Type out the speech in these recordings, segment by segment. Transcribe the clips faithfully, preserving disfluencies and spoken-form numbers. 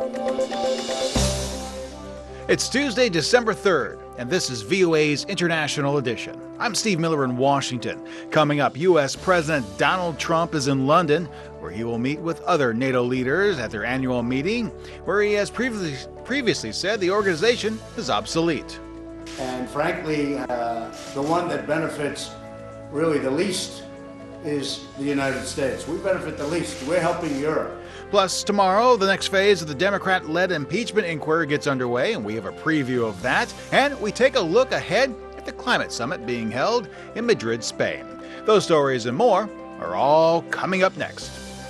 It's Tuesday, December third, and this is V O A's International Edition. I'm Steve Miller in Washington. Coming up, U S President Donald Trump is in London, where he will meet with other NATO leaders at their annual meeting, where he has previously, previously said the organization is obsolete. And frankly, uh, the one that benefits really the least is the United States. We benefit the least. We're helping Europe. Plus, tomorrow, the next phase of the Democrat-led impeachment inquiry gets underway, and we have a preview of that. And we take a look ahead at the climate summit being held in Madrid, Spain. Those stories and more are all coming up next.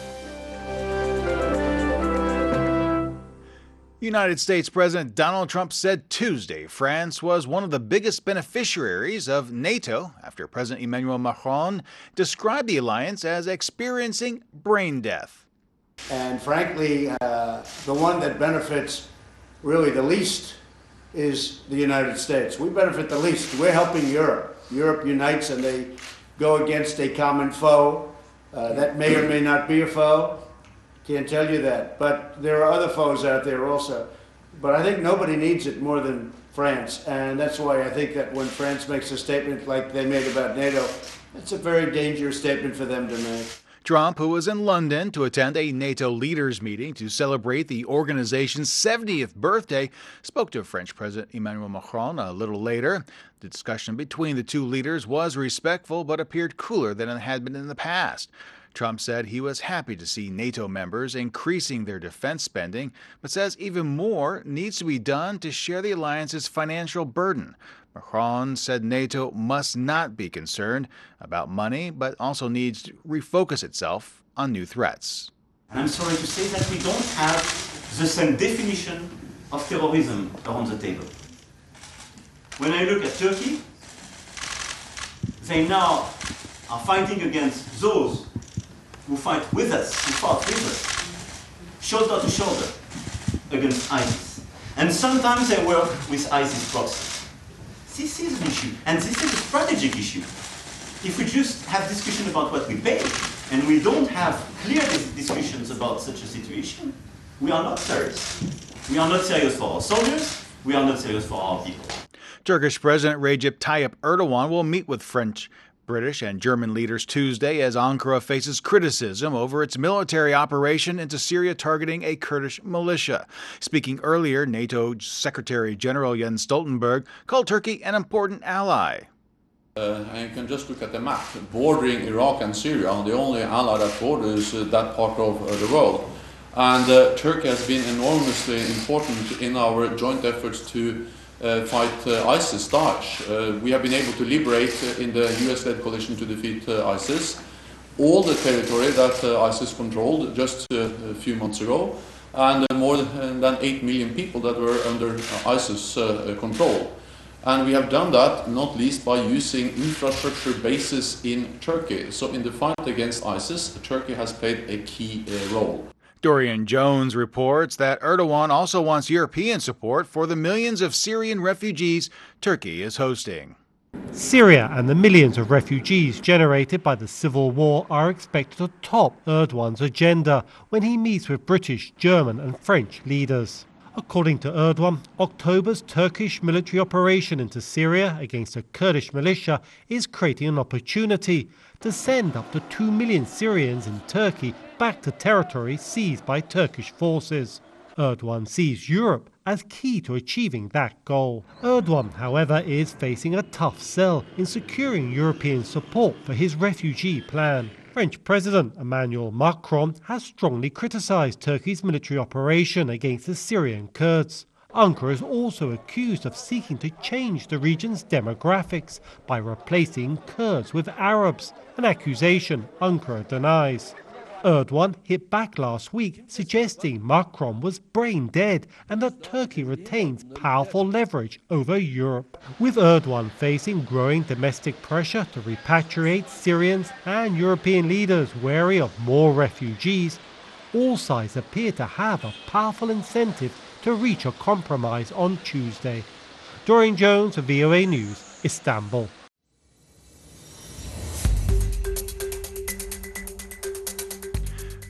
United States President Donald Trump said Tuesday France was one of the biggest beneficiaries of NATO after President Emmanuel Macron described the alliance as experiencing brain death. And frankly, uh, the one that benefits really the least is the United States. We benefit the least. We're helping Europe. Europe unites and they go against a common foe. Uh, that may or may not be a foe. Can't tell you that. But there are other foes out there also. But I think nobody needs it more than France. And that's why I think that when France makes a statement like they made about NATO, it's a very dangerous statement for them to make. Trump, who was in London to attend a NATO leaders meeting to celebrate the organization's seventieth birthday, spoke to French President Emmanuel Macron a little later. The discussion between the two leaders was respectful but appeared cooler than it had been in the past. Trump said he was happy to see NATO members increasing their defense spending, but says even more needs to be done to share the alliance's financial burden. Macron said NATO must not be concerned about money, but also needs to refocus itself on new threats. And I'm sorry to say that we don't have the same definition of terrorism around the table. When I look at Turkey, they now are fighting against those who fight with us, who fought with us, shoulder to shoulder against ISIS. And sometimes they work with ISIS proxies. This is an issue, and this is a strategic issue. If we just have discussion about what we pay, and we don't have clear discussions about such a situation, we are not serious. We are not serious for our soldiers, we are not serious for our people. Turkish President Recep Tayyip Erdogan will meet with French, British, and German leaders Tuesday as Ankara faces criticism over its military operation into Syria targeting a Kurdish militia. Speaking earlier, NATO Secretary General Jens Stoltenberg called Turkey an important ally. Uh, and you can just look at the map bordering Iraq and Syria, the only ally that borders uh, that part of uh, the world. And uh, Turkey has been enormously important in our joint efforts to Uh, fight uh, ISIS, Daesh. Uh, we have been able to liberate uh, in the U S-led coalition to defeat uh, ISIS all the territory that uh, ISIS controlled just uh, a few months ago, and uh, more than eight million people that were under uh, ISIS uh, control. And we have done that not least by using infrastructure bases in Turkey. So in the fight against ISIS, Turkey has played a key uh, role. Dorian Jones reports that Erdogan also wants European support for the millions of Syrian refugees Turkey is hosting. Syria and the millions of refugees generated by the civil war are expected to top Erdogan's agenda when he meets with British, German and French leaders. According to Erdogan, October's Turkish military operation into Syria against a Kurdish militia is creating an opportunity to send up to two million Syrians in Turkey back to territory seized by Turkish forces. Erdogan sees Europe as key to achieving that goal. Erdogan, however, is facing a tough sell in securing European support for his refugee plan. French President Emmanuel Macron has strongly criticised Turkey's military operation against the Syrian Kurds. Ankara is also accused of seeking to change the region's demographics by replacing Kurds with Arabs, an accusation Ankara denies. Erdogan hit back last week, suggesting Macron was brain dead and that Turkey retains powerful leverage over Europe. With Erdogan facing growing domestic pressure to repatriate Syrians and European leaders wary of more refugees, all sides appear to have a powerful incentive to reach a compromise on Tuesday. Dorian Jones, V O A News, Istanbul.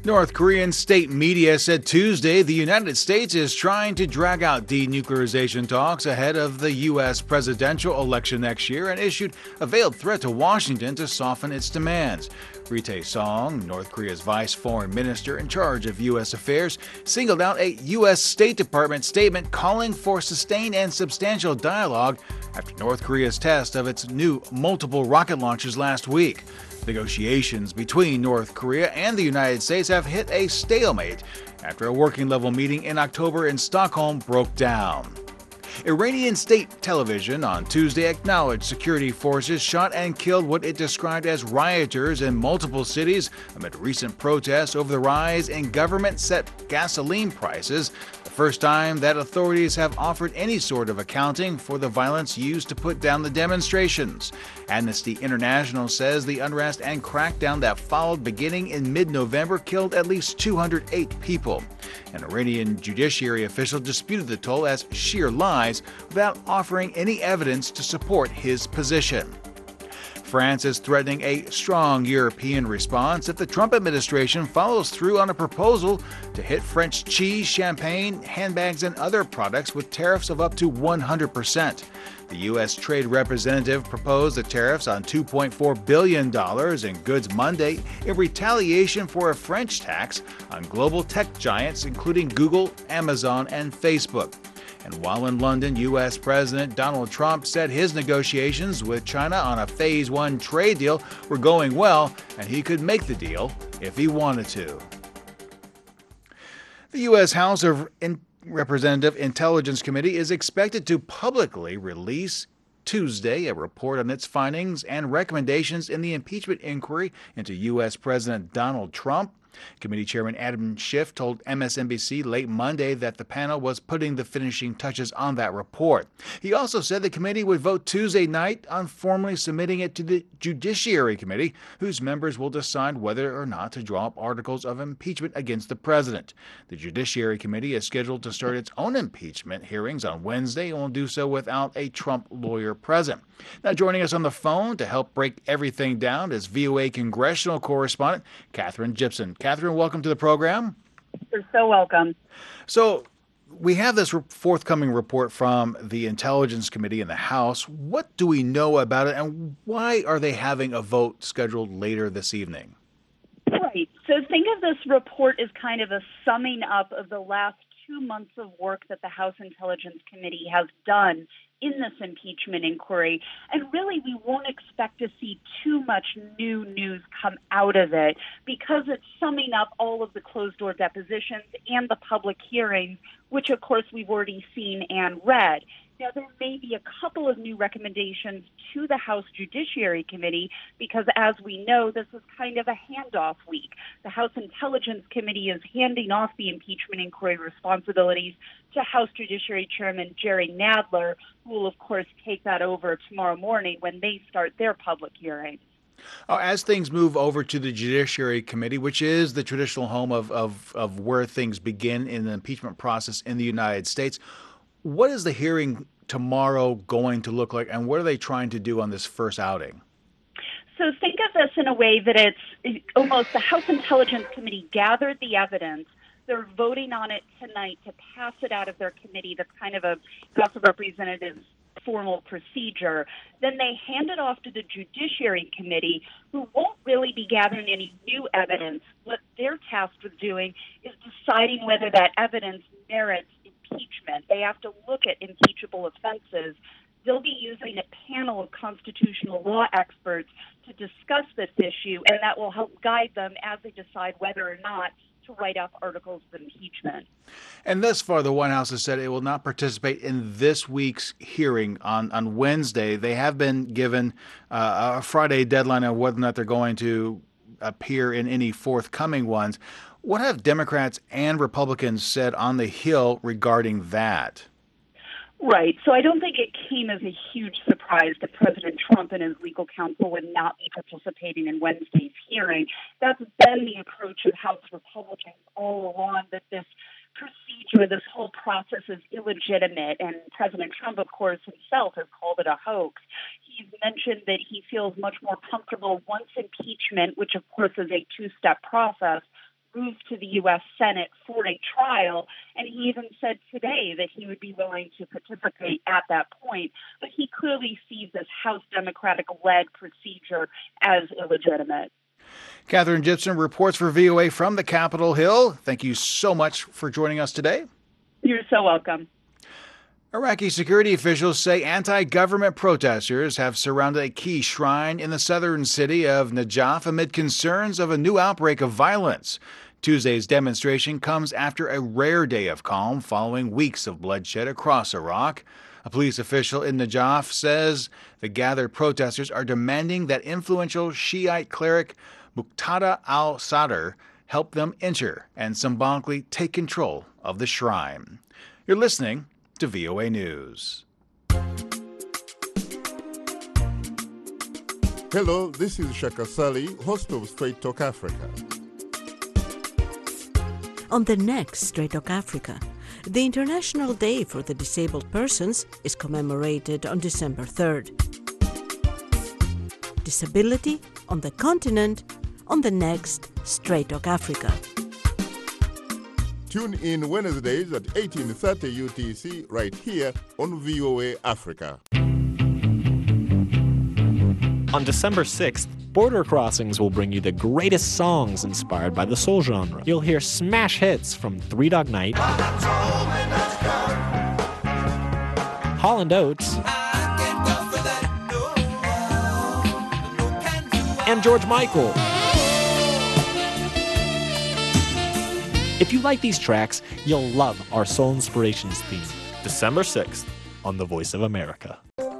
North Korean state media said Tuesday the United States is trying to drag out denuclearization talks ahead of the U S presidential election next year and issued a veiled threat to Washington to soften its demands. Ri Tae-sung, North Korea's vice foreign minister in charge of U S affairs, singled out a U S State Department statement calling for sustained and substantial dialogue after North Korea's test of its new multiple rocket launches last week. Negotiations between North Korea and the United States have hit a stalemate after a working-level meeting in October in Stockholm broke down. Iranian state television on Tuesday acknowledged security forces shot and killed what it described as rioters in multiple cities amid recent protests over the rise in government-set gasoline prices, the first time that authorities have offered any sort of accounting for the violence used to put down the demonstrations. Amnesty International says the unrest and crackdown that followed beginning in mid-November killed at least two hundred eight people. An Iranian judiciary official disputed the toll as sheer lies without offering any evidence to support his position. France is threatening a strong European response if the Trump administration follows through on a proposal to hit French cheese, champagne, handbags, and other products with tariffs of up to one hundred percent. The U S Trade Representative proposed the tariffs on two point four billion dollars in goods Monday in retaliation for a French tax on global tech giants including Google, Amazon, and Facebook. And while in London, U S President Donald Trump said his negotiations with China on a Phase One trade deal were going well, and he could make the deal if he wanted to. The U S House of Representative Intelligence Committee is expected to publicly release Tuesday a report on its findings and recommendations in the impeachment inquiry into U S President Donald Trump. Committee Chairman Adam Schiff told M S N B C late Monday that the panel was putting the finishing touches on that report. He also said the committee would vote Tuesday night on formally submitting it to the Judiciary Committee, whose members will decide whether or not to draw up articles of impeachment against the president. The Judiciary Committee is scheduled to start its own impeachment hearings on Wednesday and will do so without a Trump lawyer present. Now joining us on the phone to help break everything down is V O A congressional correspondent Katherine Gypson. Katherine, welcome to the program. You're so welcome. So we have this forthcoming report from the Intelligence Committee in the House. What do we know about it, and why are they having a vote scheduled later this evening? Right. So think of this report as kind of a summing up of the last two months of work that the House Intelligence Committee has done in this impeachment inquiry. And really, we won't expect to see too much new news come out of it because it's summing up all of the closed-door depositions and the public hearings, which, of course, we've already seen and read. Now, there may be a couple of new recommendations to the House Judiciary Committee because, as we know, this is kind of a handoff week. The House Intelligence Committee is handing off the impeachment inquiry responsibilities to House Judiciary Chairman Jerry Nadler, who will, of course, take that over tomorrow morning when they start their public hearings. Uh, as things move over to the Judiciary Committee, which is the traditional home of, of, of where things begin in the impeachment process in the United States, what is the hearing tomorrow going to look like, and what are they trying to do on this first outing? So think of this in a way that it's almost the House Intelligence Committee gathered the evidence. They're voting on it tonight to pass it out of their committee. That's kind of a House of Representatives formal procedure. Then they hand it off to the Judiciary Committee, who won't really be gathering any new evidence. What they're tasked with doing is deciding whether that evidence merits impeachment. They have to look at impeachable offenses. They'll be using a panel of constitutional law experts to discuss this issue, and that will help guide them as they decide whether or not to write up articles of impeachment. And thus far, the White House has said it will not participate in this week's hearing on, on Wednesday. They have been given uh, a Friday deadline on whether or not they're going to appear in any forthcoming ones. What have Democrats and Republicans said on the Hill regarding that? Right. So I don't think it came as a huge surprise that President Trump and his legal counsel would not be participating in Wednesday's hearing. That's been the approach of House Republicans all along, that this procedure, this whole process is illegitimate. And President Trump, of course, himself has called it a hoax. He's mentioned that he feels much more comfortable once impeachment, which of course is a two-step process, moved to the U S Senate for a trial, and he even said today that he would be willing to participate at that point. But he clearly sees this House Democratic-led procedure as illegitimate. Catherine Gibson reports for V O A from the Capitol Hill. Thank you so much for joining us today. You're so welcome. Iraqi security officials say anti-government protesters have surrounded a key shrine in the southern city of Najaf amid concerns of a new outbreak of violence. Tuesday's demonstration comes after a rare day of calm following weeks of bloodshed across Iraq. A police official in Najaf says the gathered protesters are demanding that influential Shiite cleric Muqtada al-Sadr help them enter and symbolically take control of the shrine. You're listening to V O A News. Hello, this is Shaka Sali, host of Straight Talk Africa. On the next Straight Talk Africa, the International Day for the Disabled Persons is commemorated on December third. Disability on the continent on the next Straight Talk Africa. Tune in Wednesdays at eighteen thirty U T C right here on V O A Africa. On December sixth, Border Crossings will bring you the greatest songs inspired by the soul genre. You'll hear smash hits from Three Dog Night, Holland Oates, and George Michael. If you like these tracks, you'll love our Soul Inspirations theme, December sixth, on The Voice of America.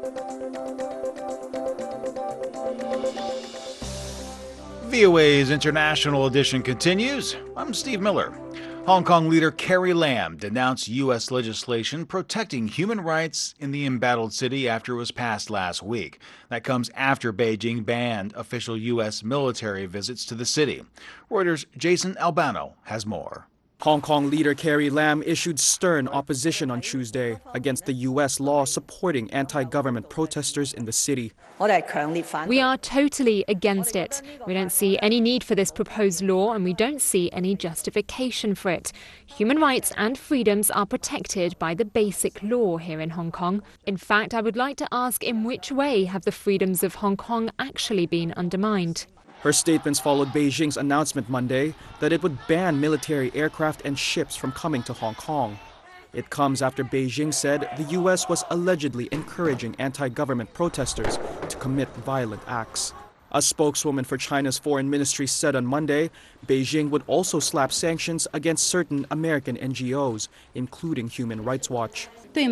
V O A's International Edition continues. I'm Steve Miller. Hong Kong leader Carrie Lam denounced U S legislation protecting human rights in the embattled city after it was passed last week. That comes after Beijing banned official U S military visits to the city. Reuters' Jason Albano has more. Hong Kong leader Carrie Lam issued stern opposition on Tuesday against the U S law supporting anti-government protesters in the city. We are totally against it. We don't see any need for this proposed law, and we don't see any justification for it. Human rights and freedoms are protected by the basic law here in Hong Kong. In fact, I would like to ask, in which way have the freedoms of Hong Kong actually been undermined? Her statements followed Beijing's announcement Monday that it would ban military aircraft and ships from coming to Hong Kong. It comes after Beijing said the U S was allegedly encouraging anti-government protesters to commit violent acts. A spokeswoman for China's foreign ministry said on Monday Beijing would also slap sanctions against certain American N G Os, including Human Rights Watch.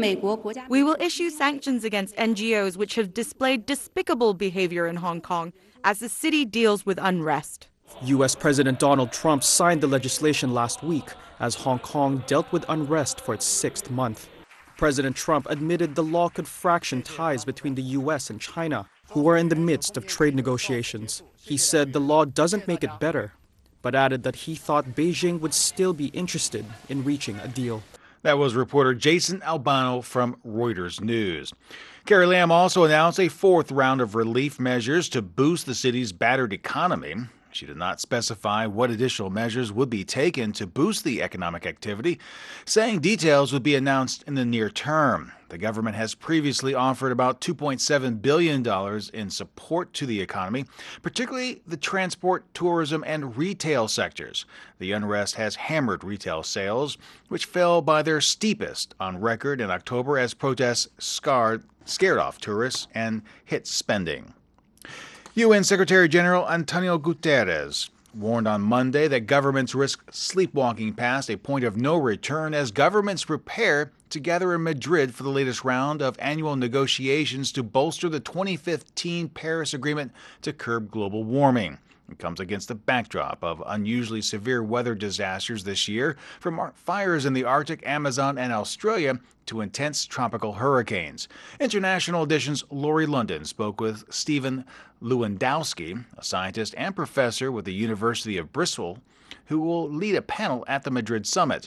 We will issue sanctions against N G Os which have displayed despicable behavior in Hong Kong as the city deals with unrest. U S President Donald Trump signed the legislation last week as Hong Kong dealt with unrest for its sixth month. President Trump admitted the law could fraction ties between the U S and China, who are in the midst of trade negotiations. He said the law doesn't make it better, but added that he thought Beijing would still be interested in reaching a deal. That was reporter Jason Albano from Reuters News. Carrie Lam also announced a fourth round of relief measures to boost the city's battered economy. She did not specify what additional measures would be taken to boost the economic activity, saying details would be announced in the near term. The government has previously offered about two point seven billion dollars in support to the economy, particularly the transport, tourism, and retail sectors. The unrest has hammered retail sales, which fell by their steepest on record in October as protests scarred, scared off tourists and hit spending. U N Secretary General Antonio Guterres warned on Monday that governments risk sleepwalking past a point of no return as governments prepare to gather in Madrid for the latest round of annual negotiations to bolster the twenty fifteen Paris Agreement to curb global warming. It comes against the backdrop of unusually severe weather disasters this year, from fires in the Arctic, Amazon, and Australia to intense tropical hurricanes. International Edition's Laurie London spoke with Stephen Lewandowski, a scientist and professor with the University of Bristol, who will lead a panel at the Madrid summit.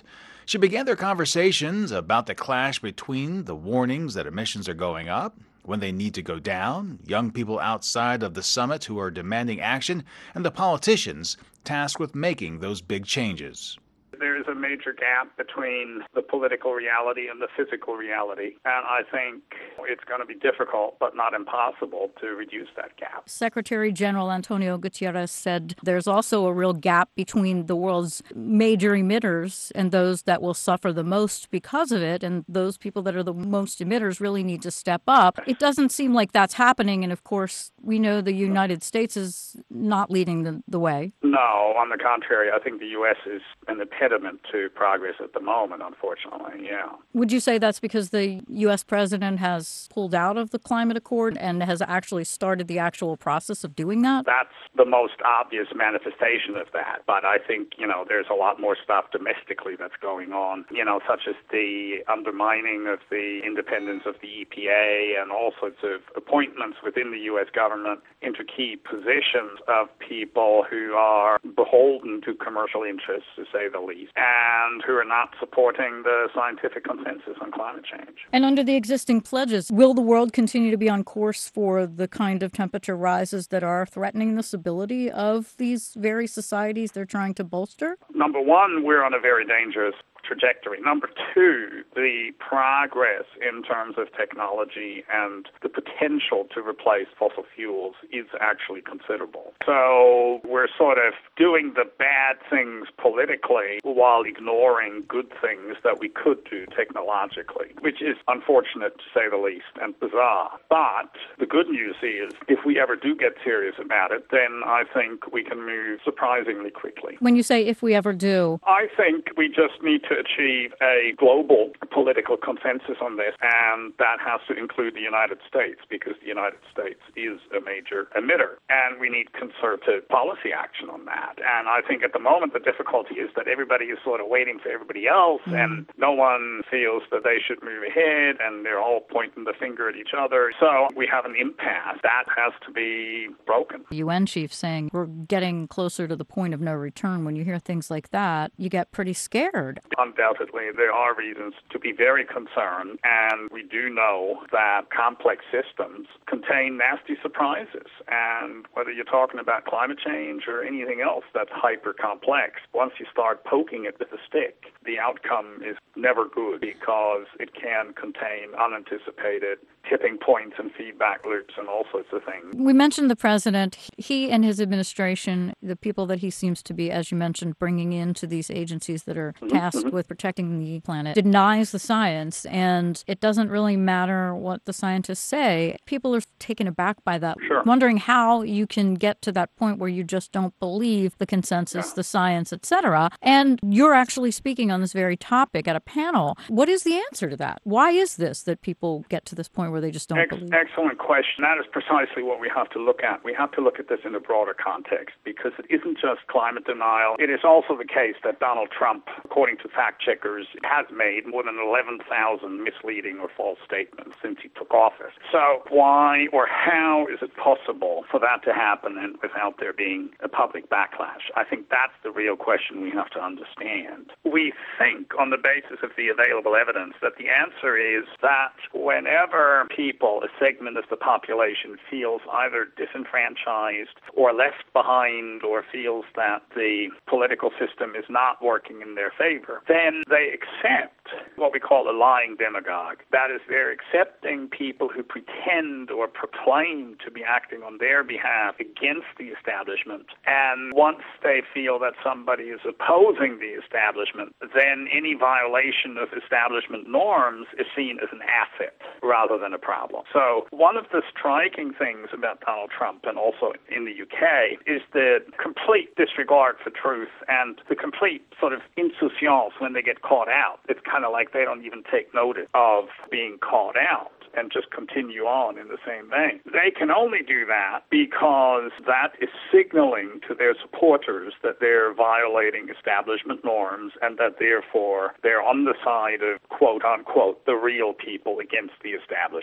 She began their conversations about the clash between the warnings that emissions are going up, when they need to go down, young people outside of the summit who are demanding action, and the politicians tasked with making those big changes. There is a major gap between the political reality and the physical reality, and I think it's going to be difficult, but not impossible, to reduce that gap. Secretary General Antonio Guterres said there's also a real gap between the world's major emitters and those that will suffer the most because of it, and those people that are the most emitters really need to step up. It doesn't seem like that's happening, and of course, we know the United States is not leading the, the way. No, on the contrary, I think the U S is an impediment to progress at the moment, unfortunately, yeah. Would you say that's because the U S president has pulled out of the climate accord and has actually started the actual process of doing that? That's the most obvious manifestation of that. But I think, you know, there's a lot more stuff domestically that's going on, you know, such as the undermining of the independence of the E P A and all sorts of appointments within the U S government into key positions of people who are beholden to commercial interests, to say the least, and who are not supporting the scientific consensus on climate change. And under the existing pledges, will the world continue to be on course for the kind of temperature rises that are threatening the stability of these very societies they're trying to bolster? Number one, we're on a very dangerous trajectory. Number two, the progress in terms of technology and the potential to replace fossil fuels is actually considerable. So we're sort of doing the bad things politically while ignoring good things that we could do technologically, which is unfortunate to say the least and bizarre. But the good news is if we ever do get serious about it, then I think we can move surprisingly quickly. When you say if we ever do, I think we just need to achieve a global political consensus on this, and that has to include the United States, because the United States is a major emitter, and we need concerted policy action on that. And I think at the moment the difficulty is that everybody is sort of waiting for everybody else, mm. and no one feels that they should move ahead, and they're all pointing the finger at each other. So we have an impasse. That has to be broken. The U N chief saying we're getting closer to the point of no return. When you hear things like that, you get pretty scared. Undoubtedly, there are reasons to be very concerned, and we do know that complex systems contain nasty surprises. And whether you're talking about climate change or anything else that's hyper complex, once you start poking it with a stick, the outcome is never good because it can contain unanticipated tipping points and feedback loops and all sorts of things. We mentioned the president. He and his administration, the people that he seems to be, as you mentioned, bringing into these agencies that are mm-hmm, tasked mm-hmm. with protecting the planet, denies the science, and it doesn't really matter what the scientists say. People are taken aback by that, sure. wondering how you can get to that point where you just don't believe the consensus, yeah. the science, et cetera. And you're actually speaking on this very topic at a panel. What is the answer to that? Why is this that people get to this point where they just don't Ex- believe? Excellent question. That is precisely what we have to look at. We have to look at this in a broader context, because it isn't just climate denial. It is also the case that Donald Trump, according to fact checkers, has made more than eleven thousand misleading or false statements since he took office. So why or how is it possible for that to happen and without there being a public backlash? I think that's the real question we have to understand. We think, on the basis of the available evidence, that the answer is that whenever people, a segment of the population, feels either disenfranchised or left behind or feels that the political system is not working in their favor, then they accept what we call a lying demagogue. That is, they're accepting people who pretend or proclaim to be acting on their behalf against the establishment. And once they feel that somebody is opposing the establishment, then any violation of establishment norms is seen as an asset rather than a problem. So one of the striking things about Donald Trump, and also in the U K, is the complete disregard for truth and the complete sort of insouciance when they get caught out. It's kind of like they don't even take notice of being caught out and just continue on in the same vein. They can only do that because that is signaling to their supporters that they're violating establishment norms and that therefore they're on the side of, quote unquote, the real people against the establishment.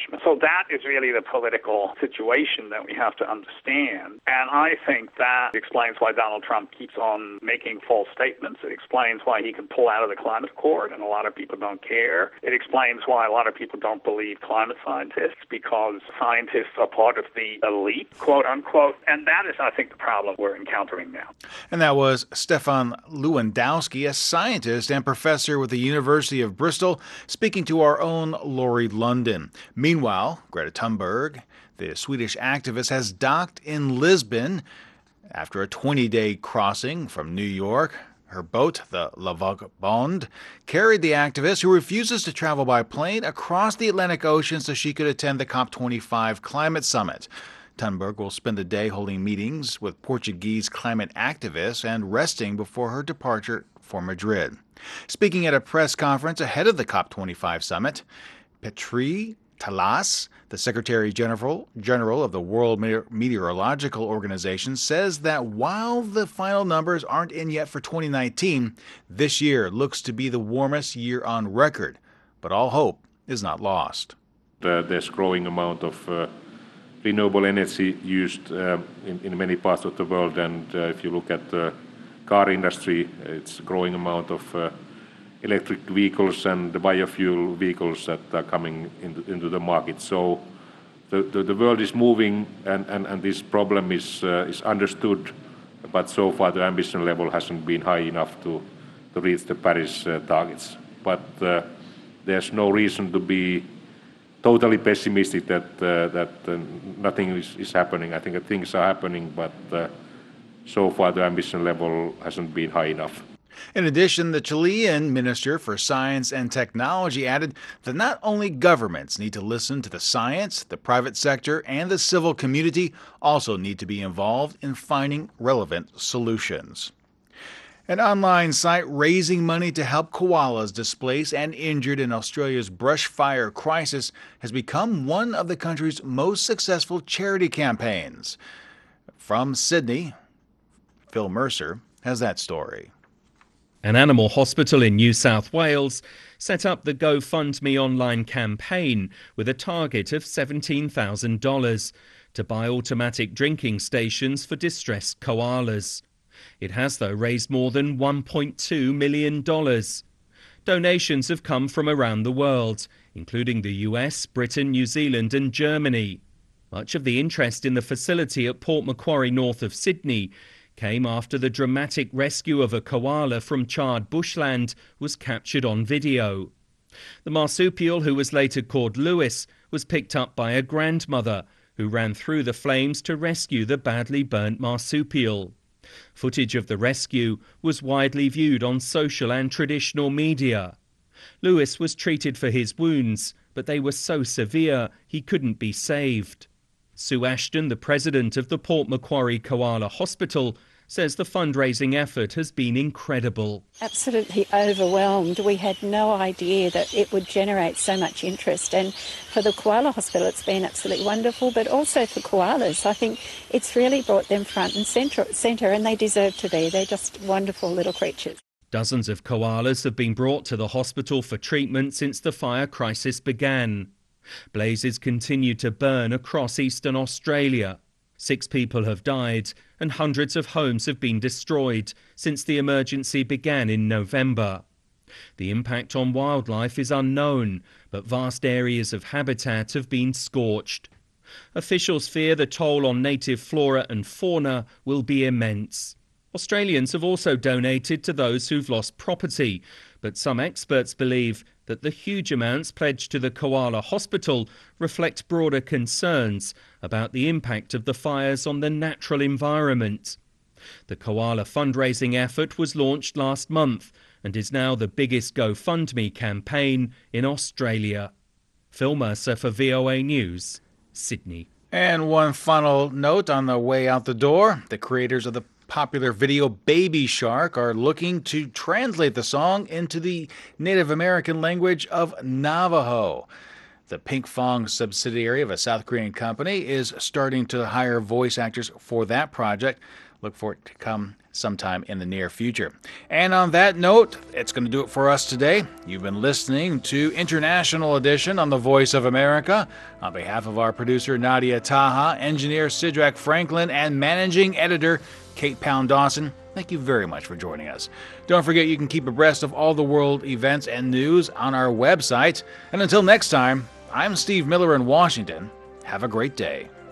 establishment. So that is really the political situation that we have to understand. And I think that explains why Donald Trump keeps on making false statements. It explains why he can pull out of the climate accord and a lot of people don't care. It explains why a lot of people don't believe climate scientists because scientists are part of the elite, quote unquote. And that is, I think, the problem we're encountering now. And that was Stefan Lewandowski, a scientist and professor with the University of Bristol, speaking to our own Laurie London. Meanwhile, Greta Thunberg, the Swedish activist, has docked in Lisbon after a twenty-day crossing from New York. Her boat, the La Vagabond, carried the activist, who refuses to travel by plane, across the Atlantic Ocean so she could attend the COP twenty-five climate summit. Thunberg will spend the day holding meetings with Portuguese climate activists and resting before her departure for Madrid. Speaking at a press conference ahead of the COP twenty-five summit, Petri Talas, the Secretary General, General of the World Meteorological Organization, says that while the final numbers aren't in yet for twenty nineteen, this year looks to be the warmest year on record. But all hope is not lost. Uh, there's growing amount of uh, renewable energy used uh, in, in many parts of the world, and uh, if you look at the car industry, it's a growing amount of uh, electric vehicles and the biofuel vehicles that are coming into, into the market. So the, the, the world is moving, and, and, and this problem is, uh, is understood, but so far the ambition level hasn't been high enough to, to reach the Paris uh, targets. But uh, there's no reason to be totally pessimistic that, uh, that uh, nothing is, is happening. I think that things are happening, but uh, so far the ambition level hasn't been high enough. In addition, the Chilean Minister for Science and Technology added that not only governments need to listen to the science, the private sector and the civil community also need to be involved in finding relevant solutions. An online site raising money to help koalas displaced and injured in Australia's brushfire crisis has become one of the country's most successful charity campaigns. From Sydney, Phil Mercer has that story. An animal hospital in New South Wales set up the GoFundMe online campaign with a target of seventeen thousand dollars to buy automatic drinking stations for distressed koalas. It has, though, raised more than one point two million dollars. Donations have come from around the world, including the U S, Britain, New Zealand and Germany. Much of the interest in the facility at Port Macquarie north of Sydney came after the dramatic rescue of a koala from charred bushland was captured on video. The marsupial, who was later called Lewis, was picked up by a grandmother who ran through the flames to rescue the badly burnt marsupial. Footage of the rescue was widely viewed on social and traditional media. Lewis was treated for his wounds, but they were so severe he couldn't be saved. Sue Ashton, the president of the Port Macquarie Koala Hospital, says the fundraising effort has been incredible. Absolutely overwhelmed. We had no idea that it would generate so much interest. And for the Koala Hospital, it's been absolutely wonderful, but also for koalas. I think it's really brought them front and centre, centre and they deserve to be. They're just wonderful little creatures. Dozens of koalas have been brought to the hospital for treatment since the fire crisis began. Blazes continue to burn across eastern Australia. Six people have died and hundreds of homes have been destroyed since the emergency began in November. The impact on wildlife is unknown, but vast areas of habitat have been scorched. Officials fear the toll on native flora and fauna will be immense. Australians have also donated to those who've lost property, but some experts believe that the huge amounts pledged to the Koala Hospital reflect broader concerns about the impact of the fires on the natural environment. The koala fundraising effort was launched last month and is now the biggest GoFundMe campaign in Australia. Phil Mercer for V O A News, Sydney. And one final note on the way out the door. The creators of the popular video Baby Shark are looking to translate the song into the Native American language of Navajo. The Pinkfong subsidiary of a South Korean company is starting to hire voice actors for that project. look for it to come sometime in the near future. And on that note, it's going to do it for us today. You've been listening to International Edition on the Voice of America. On behalf of our producer, Nadia Taha, engineer Sidrak Franklin, and managing editor, Kate Pound Dawson, thank you very much for joining us. Don't forget you can keep abreast of all the world events and news on our website. And until next time, I'm Steve Miller in Washington. Have a great day.